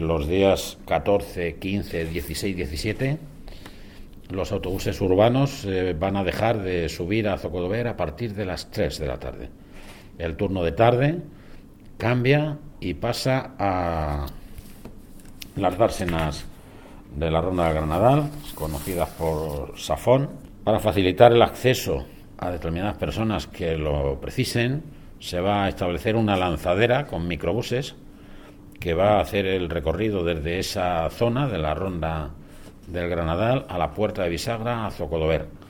Los días 14, 15, 16, 17, los autobuses urbanos van a dejar de subir a Zocodover a partir de las 3 de la tarde. El turno de tarde cambia y pasa a las dársenas de la Ronda del Granadal, conocidas por Safón. Para facilitar el acceso a determinadas personas que lo precisen, se va a establecer una lanzadera con microbuses que va a hacer el recorrido desde esa zona de la Ronda del Granadal a la Puerta de Bisagra, a Zocodover.